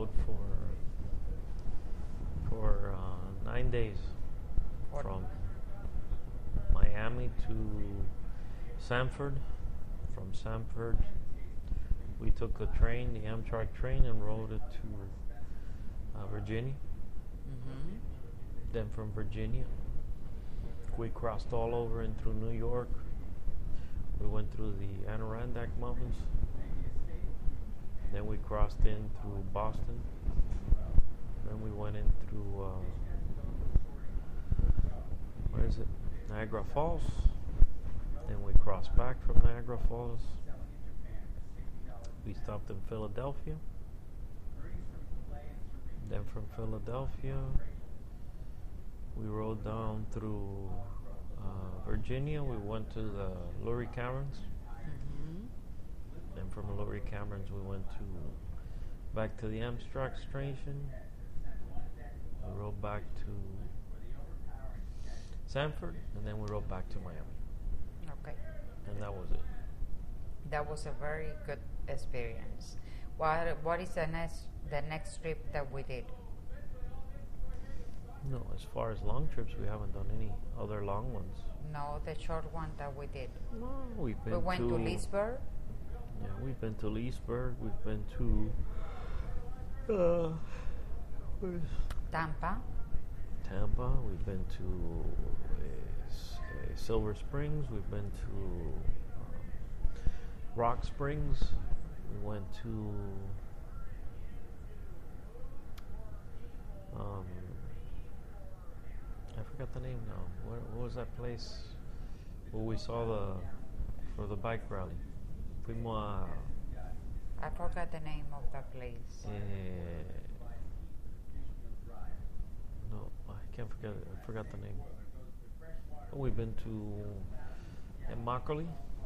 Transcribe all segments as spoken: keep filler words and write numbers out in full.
rode for for uh, nine days from Miami to Sanford. From Sanford, we took the train, the Amtrak train, and rode it to uh, Virginia. Mm-hmm. Then from Virginia, we crossed all over in through New York. We went through the Adirondack Mountains. Then we crossed in through Boston. Then we went in through, uh, where is it? Niagara Falls. Then we crossed back from Niagara Falls. We stopped in Philadelphia. Then from Philadelphia, we rode down through uh, Virginia. We went to the Lurie Caverns. Mm-hmm. Then from Lurie Caverns, we went to back to the Amtrak station. We rode back to Sanford, and then we rode back to Miami. Okay. And that was it. That was a very good experience. What What is the next the next trip that we did? No, as far as long trips, we haven't done any other long ones. No, the short one that we did. No, we've been We went to, to Leesburg. Yeah, we've been to Leesburg. We've been to uh, where's Tampa. Tampa. We've been to uh, S- uh, Silver Springs. We've been to um, Rock Springs. We went to um, I forgot the name now. Where, what was that place where we saw the for the bike rally? Fuimos a I forgot the name of that place. Eh, no, I can't forget it. I forgot the name. Oh, we've been to Immokalee,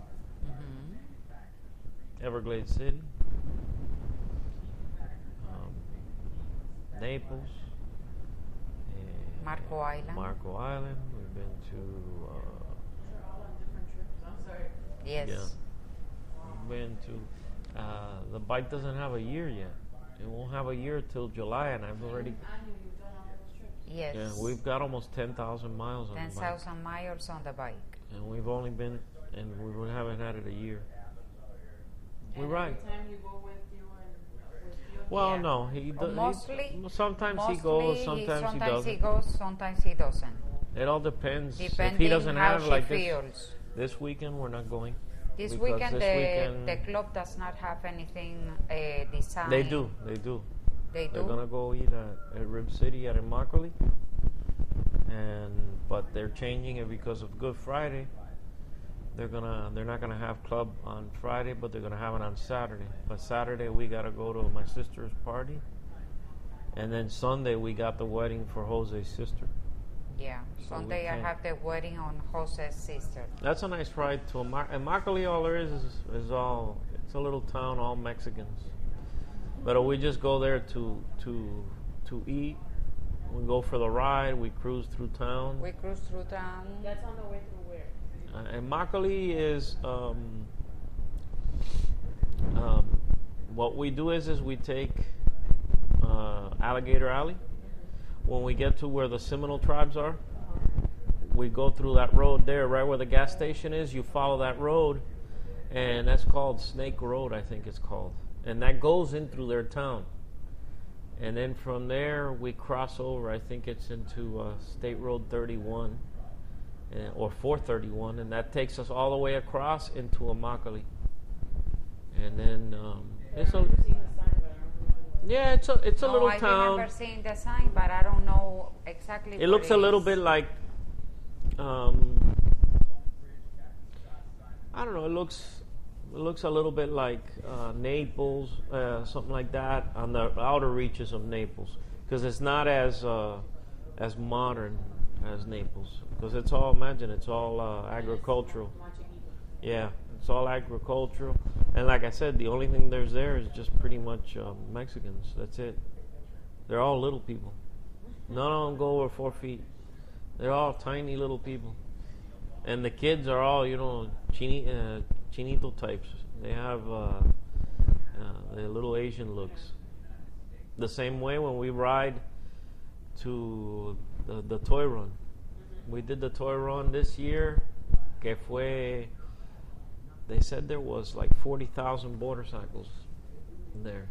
Mm-hmm. Everglades City, um, Naples, eh, Marco Island. Marco Island. We've been to. Uh, Yes. Yeah. We've been to. Uh, the bike doesn't have a year yet. It won't have a year till July, and I've already. Yes. Yeah, we've got almost ten thousand miles on ten the bike. thousand miles on the bike. And we've only been, and we haven't had it a year. We're And right. every time you go with you and with you. Well, Yeah. no, he Well, does. mostly- Sometimes Mostly he goes, sometimes, sometimes he doesn't. he goes, sometimes he doesn't. It all depends. Depending if he doesn't how have she like this, feels. this weekend, we're not going. This because weekend, this the, weekend the club does not have anything uh, designed. They do, they do. They They're do. gonna go eat at, at Rib City at Immokalee, and but they're changing it because of Good Friday. They're gonna they're not gonna have club on Friday, but they're gonna have it on Saturday. But Saturday we gotta go to my sister's party, and then Sunday we got the wedding for Jose's sister. Yeah. So we Sunday I can't- have the wedding on Jose's sister. That's a nice ride to Immo- Immokalee. All there is, is is all it's a little town, all Mexicans. But we just go there to to to eat. We go for the ride. We cruise through town. We cruise through town. That's on the way through where? Uh, and Immokalee is um, um, what we do is is we take uh, Alligator Alley. When we get to where the Seminole tribes are, we go through that road there, right where the gas station is. You follow that road, and that's called Snake Road, I think it's called, and that goes in through their town. And then from there we cross over. I think it's into uh, State Road thirty-one. Uh, or four thirty-one, and that takes us all the way across into Immokalee. And then um, it's a I've seen the sign, but I don't know. yeah, it's a it's a no, little I town. remember seeing the sign, but I don't know exactly. It what looks a little is. bit like um, I don't know. It looks it looks a little bit like uh, Naples, uh, something like that, on the outer reaches of Naples, because it's not as uh, as modern as Naples. Because it's all, imagine, it's all uh, agricultural. Yeah, it's all agricultural. And like I said, the only thing there's there is just pretty much um, Mexicans. That's it. They're all little people. None of them go over four feet. They're all tiny little people. And the kids are all, you know, chini, uh, chinito types. They have uh, uh, the little Asian looks. The same way when we ride to the, the toy run. We did the toy run this year, que fue, they said there was like forty thousand motorcycles there.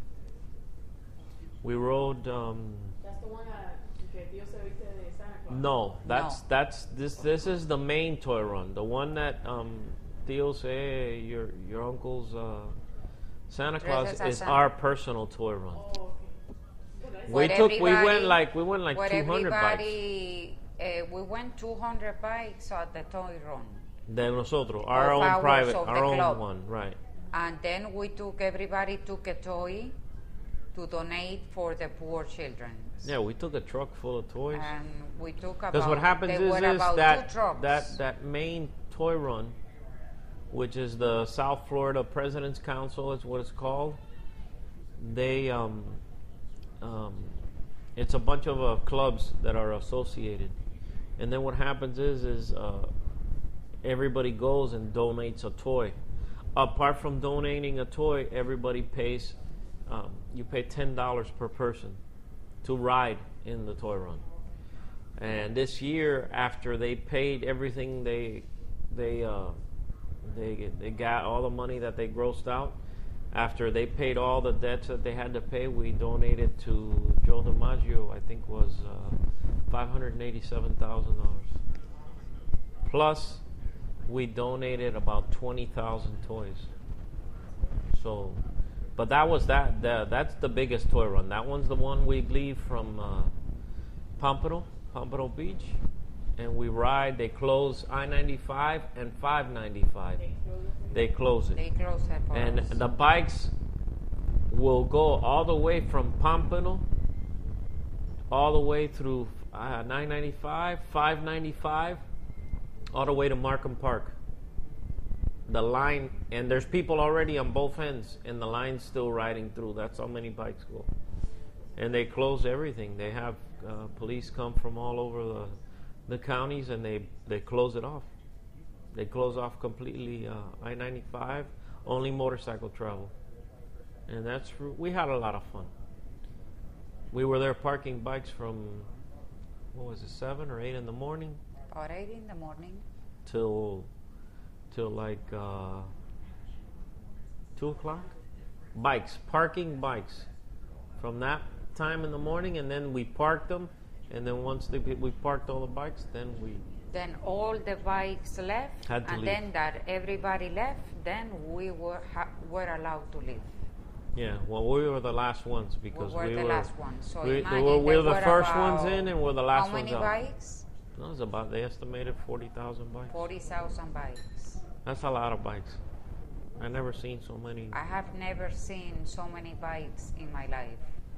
We rode, um, That's the one that que Tío se viste de Santa Claus. no, that's, No. that's, this, this is the main toy run. The one that, um, Theo say, your, your uncle's, uh, Santa Claus Dresses as is Santa. our personal toy run. Oh, okay. Well, that's We What took, we went everybody- like, we went like What two hundred bikes. everybody, uh, we went two hundred bikes at the toy run. De nosotros, our Of own ours, private, of the our own club. one, right. And then we took, everybody took a toy to donate for the poor children. Yeah, we took a truck full of toys. And we took about, Because what happens there is, were is about that, two trucks. that that main toy run, which is the South Florida President's Council, is what it's called. They, um, um, it's a bunch of uh, clubs that are associated, and then what happens is, is uh, everybody goes and donates a toy. Apart from donating a toy, everybody pays. Um, you pay ten dollars per person to ride in the toy run. And this year, after they paid everything, they they uh, they they got all the money that they grossed out. After they paid all the debts that they had to pay, we donated to Joe DiMaggio. I think was uh, five hundred and eighty-seven thousand dollars. Plus, we donated about twenty thousand toys. So, but that was that. The, that's the biggest toy run. That one's the one we leave from uh, Pompano, Pompano Beach, and we ride. They close I ninety-five and five ninety-five. They close it. They closed it for And us. the bikes will go all the way from Pompano, all the way through uh, nine ninety-five, five ninety-five, all the way to Markham Park. The line, and there's people already on both ends, and the line's still riding through. That's how many bikes go. And they close everything. They have uh, police come from all over the, the counties, and they, they close it off. They close off completely uh, I ninety-five, only motorcycle travel. And that's, we had a lot of fun. We were there parking bikes from, what was it, seven or eight in the morning About eight in the morning. till, till like uh, two o'clock. Bikes, parking bikes from that time in the morning, and then we parked them. And then once they, we parked all the bikes, then we Then all the bikes left, Had to and leave. then that everybody left, then we were ha- were allowed to leave. Yeah, well, we were the last ones because we were we the were last ones. So we, imagine we were, we there were the were first ones about- in, and we're the last How ones many out. bikes? No, it was about, they estimated forty thousand bikes. Forty thousand bikes. That's a lot of bikes. I never seen so many. I have never seen so many bikes in my life.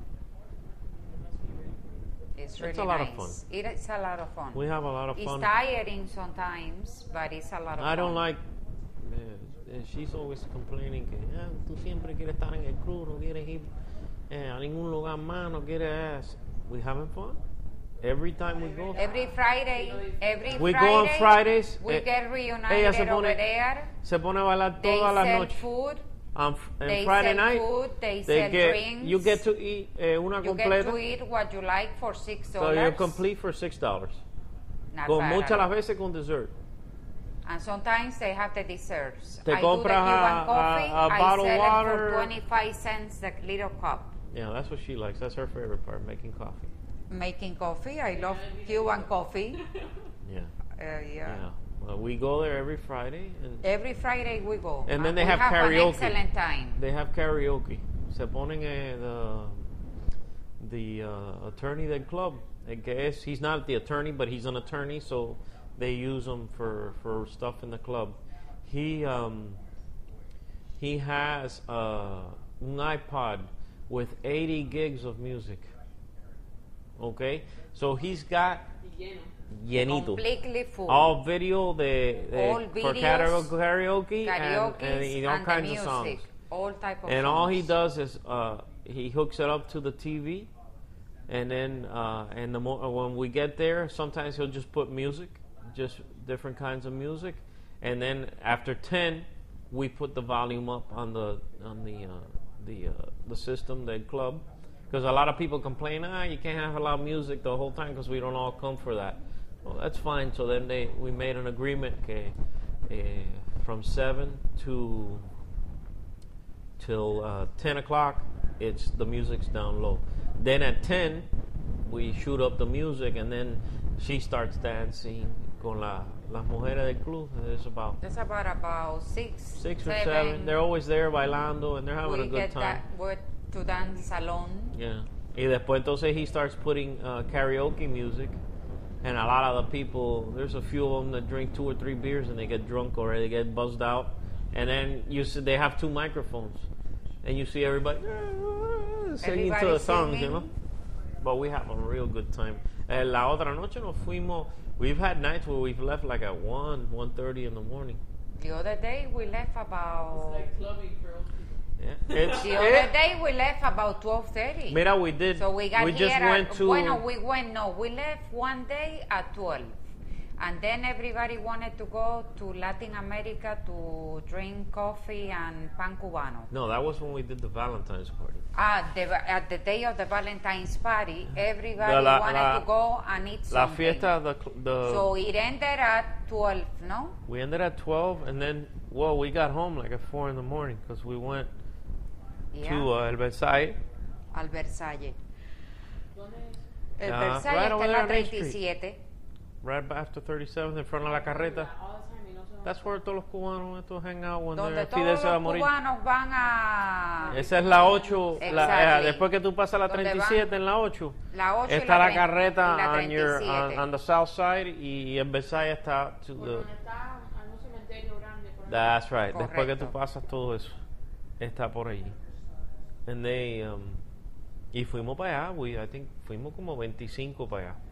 It's really It's a lot nice. of fun. It is a lot of fun. We have a lot of It's fun. tiring sometimes, but it's a lot of fun. I don't like. Uh, she's always complaining que ah, tú siempre quieres estar en el club, no quieres ir eh, a ningún lugar más, no quieres. We having fun. Every time we go. Every Friday, every We Friday, go on Fridays. we eh, get ella reunited se pone, over there. se pone a bailar They toda la sell noche. food. On f- and They Friday sell night, food, they they sell get, drinks. you get to eat eh, una You get completa. to eat what you like for six So dollars. you're complete for six dollars. Not Con bad muchas at las all. veces con dessert. And sometimes they have the desserts. Te I do the compras Cuban a- coffee. a- a I bottle sell water. it for twenty-five cents the little cup. Yeah, that's what she likes. That's her favorite part, making coffee. Making coffee. I love Cuban coffee. Yeah. Uh, yeah. Yeah. Well, we go there every Friday, and Every Friday we go. And then they we have have karaoke. an excellent time. they have karaoke. Se ponen eh, the the uh, attorney del club. I guess he's not the attorney, but he's an attorney, so they use him for, for stuff in the club. He um, he has uh, an iPod with eighty gigs of music. Okay, so he's got Y lleno. llenito. Completely full. All video de, de All for videos, karaoke, and, Karaoke and, and all and kinds the of music. songs. All type of And songs. all he does is uh, he hooks it up to the T V, and then uh, and the mo- when we get there, sometimes he'll just put music, just different kinds of music, and then after ten, we put the volume up on the on the uh, the uh, the system, the club, Because a lot of people complain, ah, you can't have loud music the whole time because we don't all come for that. Well, that's fine. So then they we made an agreement que, eh, from seven to till uh, ten o'clock, it's the music's down low. Then at ten, we shoot up the music, and then she starts dancing con la, las mujeres del club. It's about That's about about six, six or seven. They're always there bailando, and they're having we a good get time. that word to dance alone. Yeah. Y después entonces he starts putting uh, karaoke music, and a lot of the people, there's a few of them that drink two or three beers and they get drunk or they get buzzed out, and then you see they have two microphones, and you see everybody singing to Everybody the songs, you singing. know. But we have a real good time. Eh, la otra noche nos fuimos. We've had nights where we've left like at one, one thirty in the morning. The other day we left It's about. like clubbing for old people. Yeah. It's, The it- other day we left about twelve thirty. Mira, we did. So we got we here just at, went to. bueno, we went, no, we left one day at twelve. And then everybody wanted to go to Latin America to drink coffee and pan cubano. No, that was when we did the Valentine's party. Ah, the, at the day of the Valentine's party, everybody The la- wanted la- to go and eat La something. fiesta, the, the So it ended at twelve, no? we ended at twelve, and then well, we got home like at four in the morning because we went Yeah. to uh, El Versailles. Al Versalles. ¿Dónde es? El Ah, Versalles right está over en there la on Main treinta y siete. Right after thirty-seventh, in front of la carreta. All the time y no se va. That's where todos los cubanos estos hang out when Donde they're todos Fidel se va a los morir. cubanos van a... Esa es la ocho. La, eh, Exactly. después que tú pasas la Donde treinta y siete en la ocho, La ocho y está la tre- carreta y la on, your, treinta y on, siete. on the south side y el Versailles está to Por the. donde está hay un cementerio grande. por ahí. That's right. Después que tú Correcto. pasas todo eso, está por allí. And they, um, y fuimos para allá. We, I think fuimos como veinticinco para allá.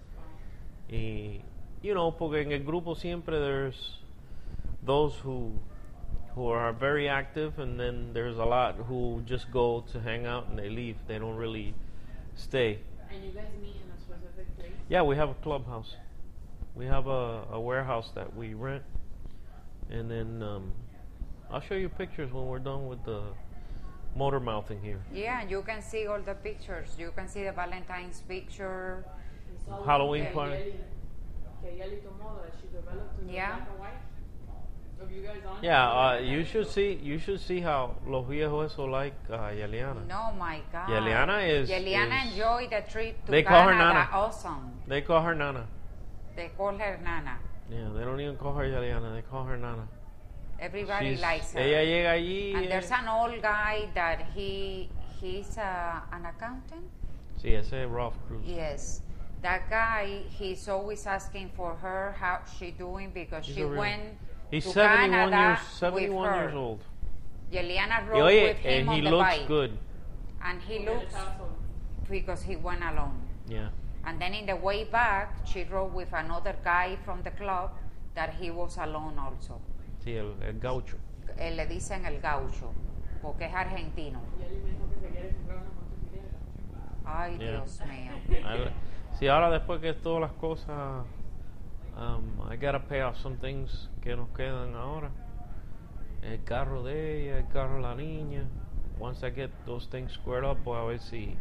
Y, you know, porque en el grupo siempre there's those who who are very active, and then there's a lot who just go to hang out and they leave. They don't really stay. And you guys meet in a specific place. Yeah, we have a clubhouse. We have a, a warehouse that we rent, and then um, I'll show you pictures when we're done with the motor mouthing here. Yeah, you can see all the pictures. You can see the Valentine's picture. We saw Halloween one que party. Yeli- Que Yeli tomó that she developed in the Yeah. black and white. Of you guys on? Yeah, uh, you should see you should see how los viejos eso like uh, Yeliana. No, my God. Yeliana is- Yeliana is- enjoyed the trip to They call her Canada. Nana. Awesome. They call her Nana. They call her Nana. Yeah, they don't even call her Yeliana. They call her Nana. Everybody She's- likes her. Ella llega allí. And eh, there's an old guy that he he's uh, an accountant. Sí, ese es Ralph Cruz. Yes, that guy. He's always asking for her how she doing because He's she a real- went He's to seventy-one Canada years seventy-one with her. years old. Yeliana Y rode oye, with him and on he the looks bike, good. and he Porque él looks estaba solo. because he went alone. Yeah. And then in the way back, she rode with another guy from the club that he was alone also. Sí, el, el gaucho. Eh, le dicen el gaucho porque es argentino. Yeli me dijo que se quiere comprar una motocicleta. Ay, Yeah. Dios mío. Ahora- Sí, ahora después que todas las cosas, um, I gotta pay off some things que nos quedan ahora. El carro de ella, el carro de la niña. Once I get those things squared up, voy a ver si,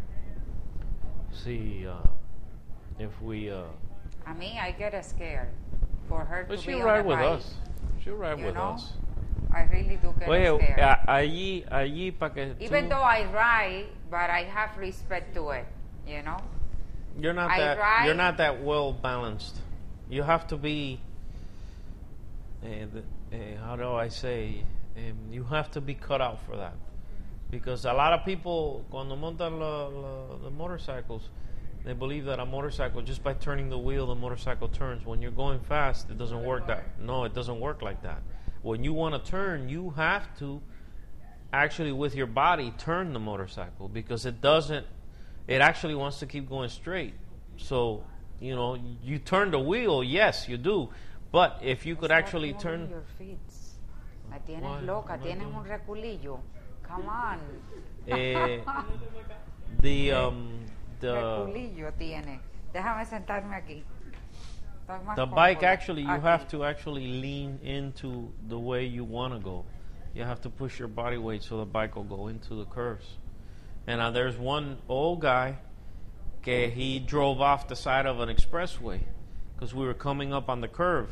si, uh, if we, uh, I mean, I get scared for her but to she'll be ride on the with bike. us. She'll ride You with know? us. I really do get Oye, scared. a- allí, allí para que Even tú- though I ride, but I have respect to it, you know? You're not I that. ride- You're not that well balanced. You have to be. Uh, the, uh, how do I say? Um, you have to be cut out for that, because a lot of people cuando montan la, la, the motorcycles, they believe that a motorcycle just by turning the wheel, the motorcycle turns. When you're going fast, it doesn't work that. No, it doesn't work like that. When you want to turn, you have to actually with your body turn the motorcycle because it doesn't. It actually wants to keep going straight. So, you know, you turn the wheel, yes, you do. But if you could Stop actually moving turn. your feet. La tienes Why? loca, Am I tienes doing- un reculillo. Come on. Eh, the um the reculillo tiene. Déjame sentarme aquí. Estoy más the bike cómoda actually you aquí. have to actually lean into the way you want to go. You have to push your body weight so the bike will go into the curves. And uh, there's one old guy que he drove off the side of an expressway because we were coming up on the curve.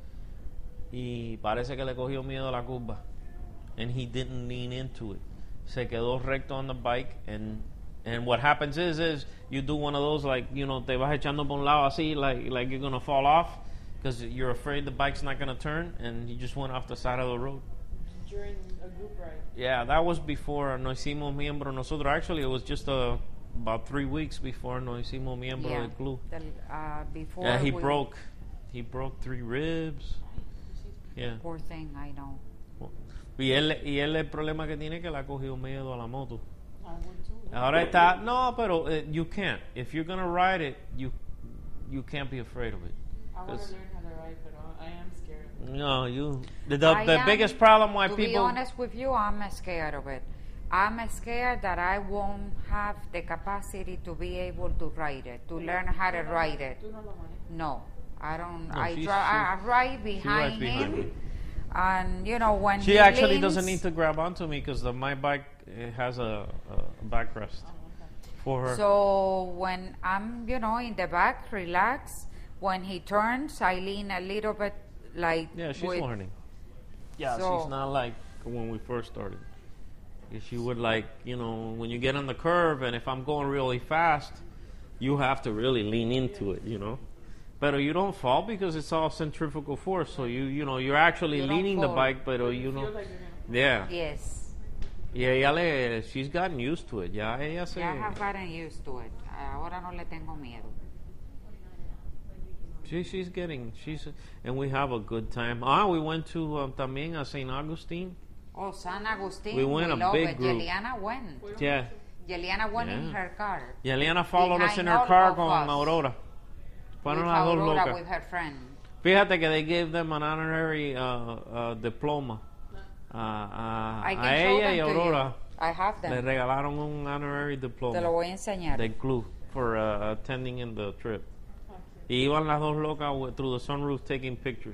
Y parece que le cogió miedo a la curva. And he didn't lean into it. Se quedó recto on the bike. And and what happens is, is you do one of those, like, you know, te vas echando por un lado así, like, like you're going to fall off because you're afraid the bike's not going to turn. And he just went off the side of the road. During a group ride. Yeah, that was before nos hicimos miembro nosotros. Actually, it was just uh, about three weeks before nos hicimos miembro Yeah. del club. The, uh, before Yeah, he we- broke, he broke three ribs. Yeah. Poor thing, I know. Y él, y él el problema que tiene es que le ha cogido miedo a la moto. I would too. Ahora está, no, pero uh, you can't. If you're gonna ride it, you you can't be afraid of it. I want 'Cause- to learn how to ride, but uh, I am scared. No, you. The the, I the am- biggest problem why to be people. honest with you, I'm scared of it. I'm scared that I won't have the capacity to be able to ride it, to learn how to ride it. Tú no lo manejas. No, I don't. No, I, she's- dri- I she- ride she behind rides behind him, me. and you know when She he actually leans, doesn't need to grab onto me because my bike it has a, a backrest for her. So when I'm, you know, in the back, relax. When he turns, I lean a little bit, like Yeah, she's with- learning. Yeah, So- she's not like when we first started. If she would like, you know, when you get on the curve, and if I'm going really fast, you have to really lean into it, you know. But you don't fall because it's all centrifugal force. So you, you know, you're actually You don't leaning the fall. bike, but uh, you feel know, like you're gonna. yeah, Yes, yeah, ella le, she's gotten used to it. Ya ella se. ya I have gotten used to it. Ahora no le tengo miedo. She, she's getting, she's, and we have a good time. Ah, we went to um, también a Saint Augustine. Oh, San Agustin, We went a love big it. group. Yeliana went. Yeah. Yeliana went in Yeah. her car. Y Eliana followed us in Behind her all car of con us. Aurora. Fueron With las dos Aurora, locas. with her friend. Fíjate que they gave them an honorary uh, uh, diploma. Uh, uh, I can a show ella them y to Aurora you. I have le them. regalaron un honorary Te lo diploma voy a enseñar. del club for uh, attending in the trip. Y iban las dos locas with- through the sunroof taking pictures.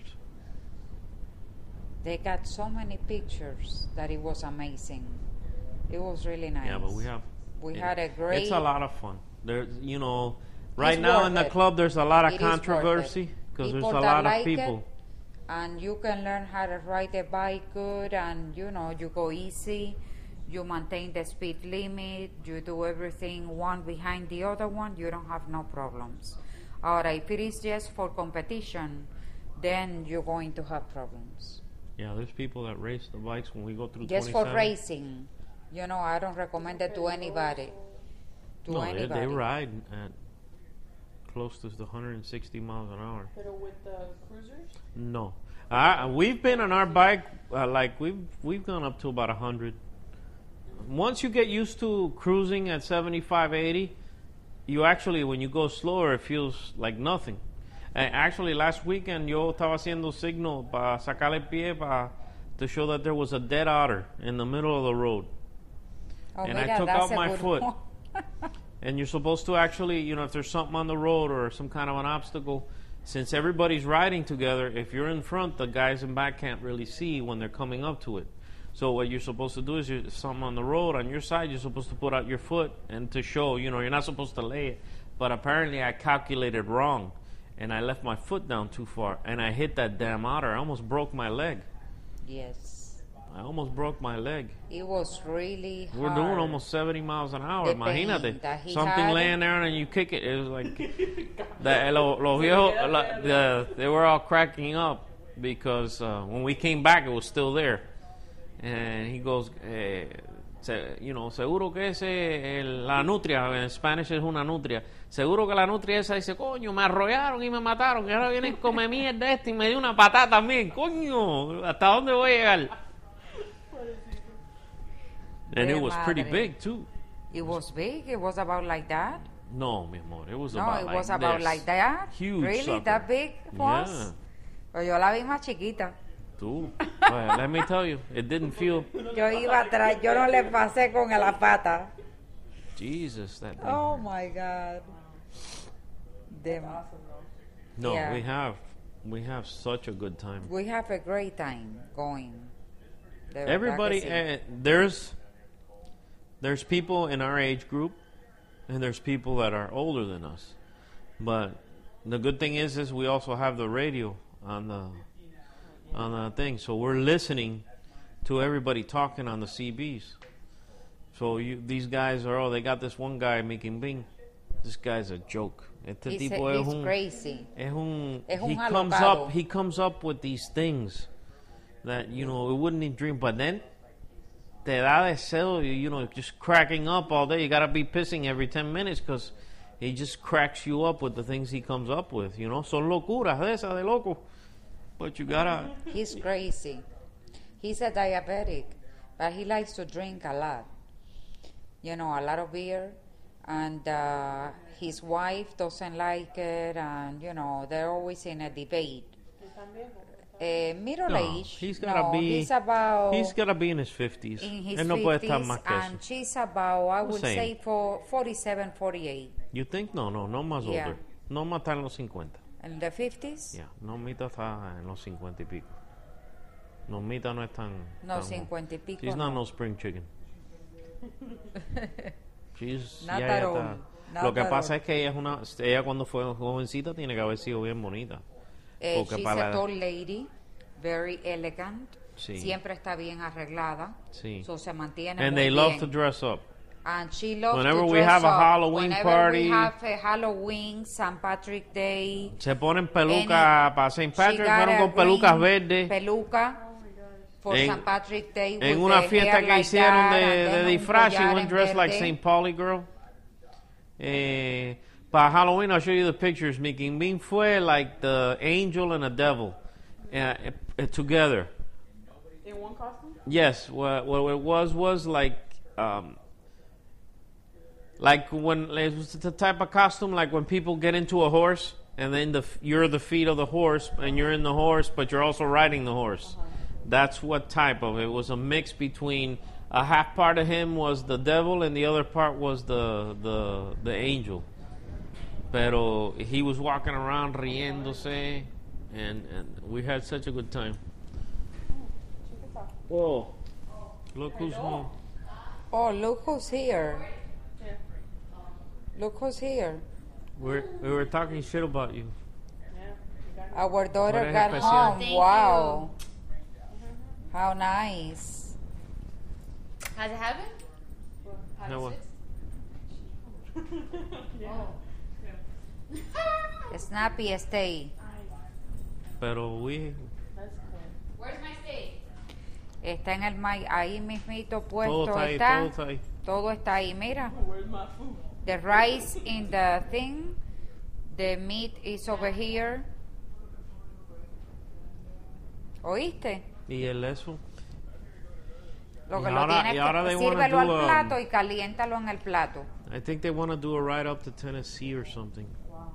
They got so many pictures that it was amazing. It was really nice. Yeah, but we have. We it- had a great. It's a lot of fun. There's, you know, right It's now worth in the it. club, there's a lot of It is worth it. controversy because there's People a that lot like of people. it, and you can learn how to ride a bike good, and you know you go easy, you maintain the speed limit, you do everything one behind the other one, you don't have no problems. Ahora, if it is just for competition, then you're going to have problems. Yeah, there's people that race the bikes when we go through Just for twenty-seven. racing, you know, I don't recommend it to anybody. To No, they, anybody. they ride at close to the one hundred sixty miles an hour. Pero with the cruisers, No, I, we've been on our bike uh, like we've we've gone up to about one hundred. Once you get used to cruising at seventy-five, eighty, you actually when you go slower it feels like nothing. And actually, last weekend yo estaba haciendo signo para sacar el pie para to show that there was a dead otter in the middle of the road. Oh, and I mira, took that's out a my good foot. one. And you're supposed to actually, you know, if there's something on the road or some kind of an obstacle, since everybody's riding together, if you're in front, the guys in back can't really see when they're coming up to it. So what you're supposed to do is, you're something on the road on your side, you're supposed to put out your foot and to show, you know, you're not supposed to lay it. But apparently I calculated wrong, and I left my foot down too far, and I hit that damn otter. I almost broke my leg. Yes. I almost broke my leg. It was really hard. We're doing almost seventy miles an hour. The pain Imagínate. that he Something had. laying there and you kick it. It was like the, lo, los viejos, la, the, they were all cracking up because uh, when we came back, it was still there. And he goes, eh, se, you know, seguro que ese, el, la nutria, en Spanish es una nutria. Seguro que la nutria esa dice, coño, me arrollaron y me mataron. Y ahora vienen come mierda este y me dio una patada también. Coño, ¿hasta dónde voy a llegar? And De it was pretty madre. big too. It was big. It was about like that. No, mi amor, it was No, about it like was about this. like that. Huge Really, sucker. that big was. Yeah. Pero yo la vi más chiquita. Tú. Well, let me tell you, it didn't feel. Yo iba atrás. Yo no le pasé con la pata. Jesus, that thing. Oh my God. Dem- No, yeah. we have, we have such a good time. We have a great time going. De verdad Everybody, que sí. uh, there's, there's people in our age group, and there's people that are older than us. But the good thing is, is we also have the radio on the on the thing, so we're listening to everybody talking on the C Bs. So you, these guys are, oh, they got this one guy making bing. This guy's a joke. Este He's, tipo a, es he's un, crazy. es un, Es un he comes alocado. up, he comes up with these things that, you know, it wouldn't even dream. But then, te da deseo, you know, just cracking up all day. You gotta be pissing every ten minutes because he just cracks you up with the things he comes up with, you know. Son locuras de esas de loco. But you gotta... He's crazy. He's a diabetic, but he likes to drink a lot. You know, a lot of beer. And uh, his wife doesn't like it, and, you know, they're always in a debate. Uh, middle No, age. he's gotta no, be- he's about... He's gotta be in his fifties. in his Él no puede estar fifties, más que eso. and she's about, I The would same. say, for forty-seven, forty-eight. You think? No, no, no más Yeah. older. No más está en los cincuenta. In the fifties? Ya, Normita está en los cincuenta y pico. Normita no es tan... No, tan- cincuenta y pico. She's not no. no spring chicken. She's, Not ya at ella all. está- Not Lo que at pasa all. es que ella es una... Ella cuando fue jovencita tiene que haber sido bien bonita. Eh, Porque she's para a la- tall lady, very elegant. Sí. Siempre está bien arreglada. Sí. So se mantiene And muy they love bien. to dress up. And she loves Whenever to we dress have a up. Halloween Whenever party- we have a Halloween, Saint Patrick Day. Se ponen pelucas any- para Saint she Patrick, got fueron a con pelucas green verdes. Peluca for En- Saint Patrick Day. En with una the fiesta hair que like hicieron that, de, and de then un disfraz, she collar went en dressed like verde. Saint Pauli girl. Eh, para Halloween, I'll show you the pictures. Mi King Bean fue like the angel and a devil uh, uh, together. In one costume? Yes, what, what it was was like, um, like when it was the type of costume like when people get into a horse and then the f- you're the feet of the horse and you're in the horse, but you're also riding the horse. That's what type of it was. A mix between a half part of him was the devil and the other part was the the the angel. Pero he was walking around riéndose, and and we had such a good time. Whoa! Look who's home. Oh, look who's here. Yeah. Look who's here. We're, we were talking shit about you. Yeah. You got it. Our daughter Por got especial. home. Thank Wow. How nice. Has it happened? Well, how No does one. it- yeah. Snappy stay. Pero we That's cool. Where's my steak? Está en el mic, ahí mismito puesto todo está ahí, está. todo está ahí. Todo está ahí, mira. Where's my food? The rice in the thing. The meat is over here. ¿Oíste? Y el eso. Lo Y que lo ahora- tienes y ahora que they wanna sírvelo al do, um, plato y caliéntalo en el plato. I think they want to do a ride up to Tennessee or something. Wow.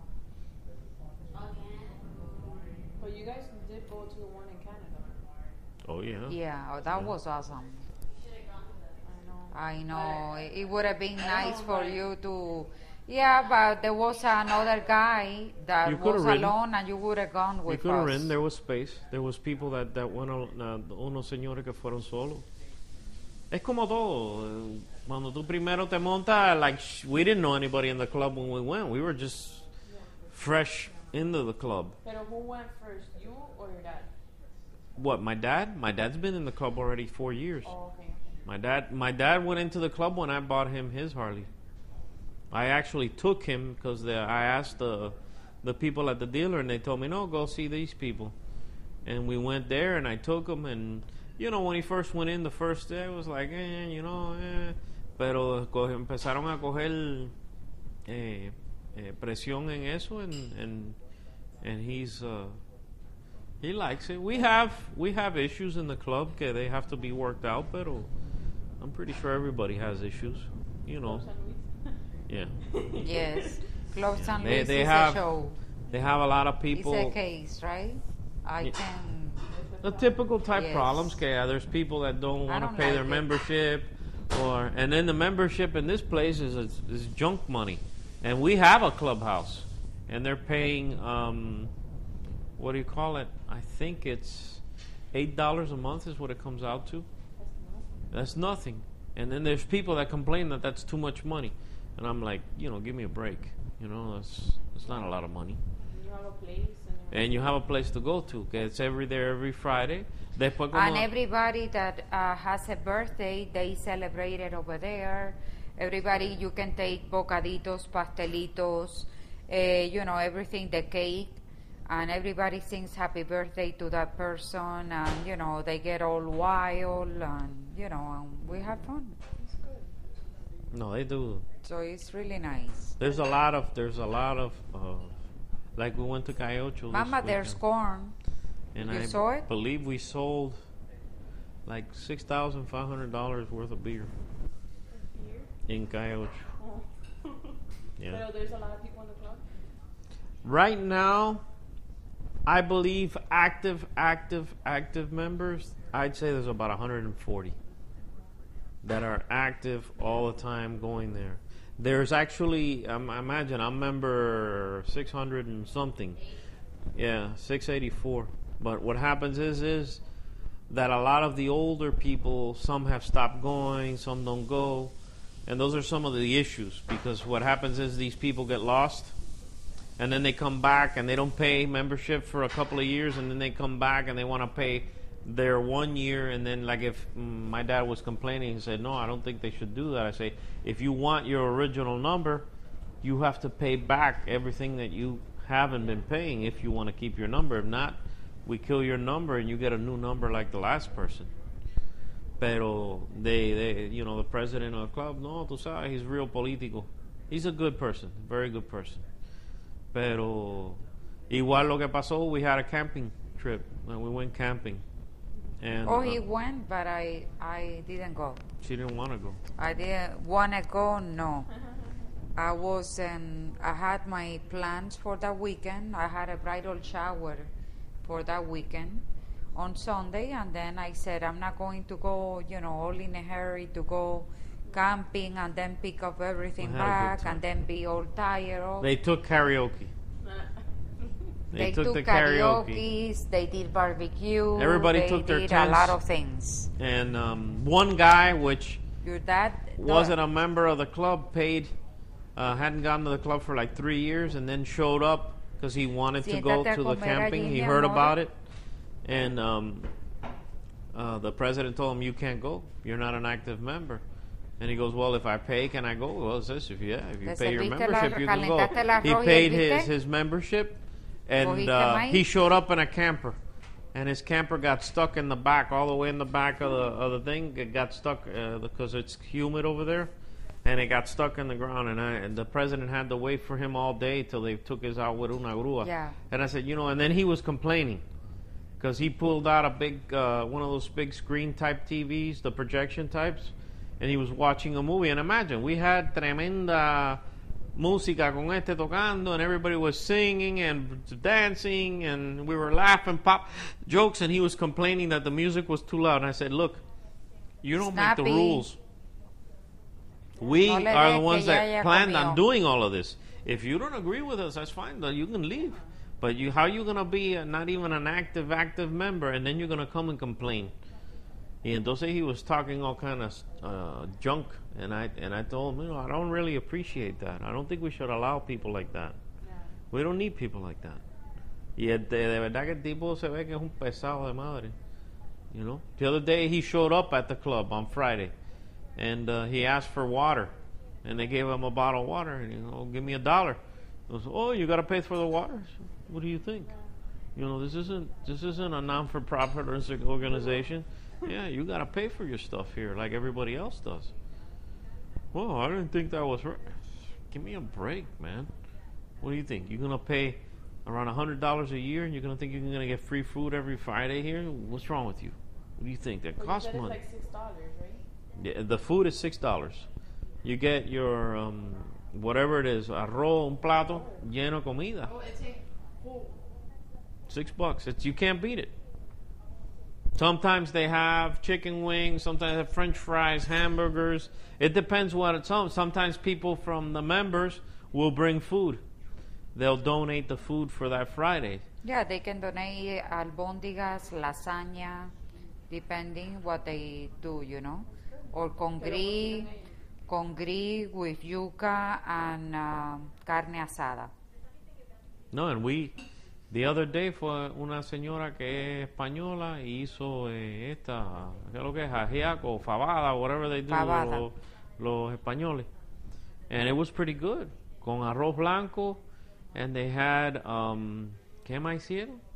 But you guys did go to the one in Canada. Oh yeah. Yeah, oh, that Yeah. was awesome. I know. I know. It, it would have been nice for you to. Yeah, but there was another guy that You coulda was ridden. alone, and you would have gone We with could have us. ridden. There was space. There was people that that went on. Uh, unos señores que fueron solos. Es como todo. eh, Cuando tú primero te montas, like sh- we didn't know anybody in the club when we went. We were just fresh into the club. Pero who went first, you or your dad? What? My dad? My dad's been in the club already four years. Oh, okay. My dad, my dad went into the club when I bought him his Harley. I actually took him because I asked the the people at the dealer, and they told me, no, go see these people. And we went there, and I took him, and you know, when he first went in the first day, it was like, eh, you know, eh. Pero co- empezaron a coger eh, eh, presión en eso, and and and he's uh, he likes it. We have we have issues in the club que they have to be worked out, pero I'm pretty sure everybody has issues, you know. San Luis. Yeah, Yes. Club San They- Luis they is have a show. they have a lot of It's people. a case, right? I Yeah. can. The typical type Yes. problems. Que uh, there's people that don't I want to don't pay like their it. membership, or and then the membership in this place is is, is junk money, and we have a clubhouse, and they're paying um, what do you call it? I think it's eight dollars a month is what it comes out to. That's nothing, And then there's people that complain that that's too much money, and I'm like, you know, give me a break. You know, that's that's not a lot of money. You have a place and, And you have a place to go to. Que it's every there every Friday. Después como And everybody that uh, has a birthday, they celebrate it over there. Everybody, you can take bocaditos, pastelitos, uh, you know, everything, the cake, and everybody sings happy birthday to that person, and, you know, they get all wild, and, you know, and we have fun. it's good. no, they do. So it's really nice. There's a lot of there's a lot of uh, like we went to Cayocho. this Mama, there's weekend. corn. And You I saw it? believe we sold like six thousand five hundred dollars worth of beer Beer. in Cayocho. Oh. Yeah. Pero there's a lot of people in the club. Right now, I believe active, active, active members. I'd say there's about one hundred forty that are active all the time going there. There's actually, um, I imagine, I'm member six hundred and something. Yeah, six eighty-four. But what happens is is that a lot of the older people, some have stopped going, some don't go, and those are some of the issues. Because what happens is these people get lost, and then they come back and they don't pay membership for a couple of years, and then they come back and they want to pay their one year. And then, like if mm, my dad was complaining, he said, "No, I don't think they should do that." I say, if you want your original number, you have to pay back everything that you haven't been paying if you want to keep your number. If not, we kill your number and you get a new number like the last person. Pero they, they, you know, the president of the club, no, tú sabes, he's real político. He's a good person, very good person. Pero igual lo que pasó, we had a camping trip and we went camping. And Oh, he uh, went, but I, I didn't go. she didn't want to go. I didn't want to go, no. I was, um, I had my plans for that weekend. I had a bridal shower for that weekend on Sunday, and then I said, I'm not going to go, you know, all in a hurry to go camping and then pick up everything We had a good back time. and then be all tired of. They took karaoke. They, They took, took the karaoke. karaoke's, they did barbecue. Everybody they took their did a lot tents. of things. And um, one guy, which Your dad wasn't a member of the club, paid, uh, hadn't gone to the club for like three years, and then showed up because he wanted to go Siéntate a to the comer camping. allí, He mi heard amor. about it, and um, uh, the president told him, "You can't go. You're not an active member." And he goes, "Well, if I pay, can I go?" Well, it says if yeah, if you ¿Te pay your serviste la- membership, you can go. calentaste el He arroz y el paid his bistec? his membership, and Cogiste uh, maíz? he showed up in a camper. And his camper got stuck in the back, all the way in the back of the of the thing. It got stuck uh, because it's humid over there, and it got stuck in the ground. And, I, and the president had to wait for him all day till they took his out with una grúa. Yeah. And I said, you know, and then he was complaining because he pulled out a big uh, one of those big screen type T Vs, the projection types, and he was watching a movie. And imagine, we had tremenda música con este tocando, and everybody was singing and dancing, and we were laughing, pop jokes, and he was complaining that the music was too loud. And I said, look, you don't make Snappy. the rules. We No le are des the ones que ya that haya planned comido. on doing all of this. If you don't agree with us, that's fine. Then you can leave. But you, how you gonna be uh, not even an active, active member, and then you're gonna come and complain? Y entonces he was talking all kind of uh, junk, and I and I told him, you know, I don't really appreciate that. I don't think we should allow people like that. We don't need people like that. Y este, de verdad que el tipo se ve que es un pesado de madre. You know. The other day he showed up at the club on Friday, and uh, he asked for water, and they gave him a bottle of water, and you know, give me a dollar. I was, oh, you got to pay for the water. What do you think? You know, this isn't this isn't a non-for-profit organization. Yeah, you got to pay for your stuff here like everybody else does. Well, I didn't think that was right. Give me a break, man. What do you think? You're going to pay around one hundred dollars a year, and you're going to think you're going to get free food every Friday here? What's wrong with you? What do you think? That But you costs said it's money. like six dollars, right? Yeah, the food is six dollars. You get your um, whatever it is, arroz, un plato lleno de comida. Oh, it's a whole. Six bucks. It's you can't beat it. Sometimes they have chicken wings. Sometimes they have French fries, hamburgers. It depends what it's on. Sometimes people from the members will bring food. They'll donate the food for that Friday. Yeah, they can donate albóndigas, lasagna, depending what they do, you know. or con Pero gris, cocinan ellos. con gris with yuca and um, carne asada. No, and we, the other day fue una señora que es española y hizo eh, esta, ¿qué es lo que es? Ajiaco, o fabada, whatever they do, Fabada. los, los españoles. And it was pretty good, con arroz blanco, and they had, um, ¿qué más hicieron?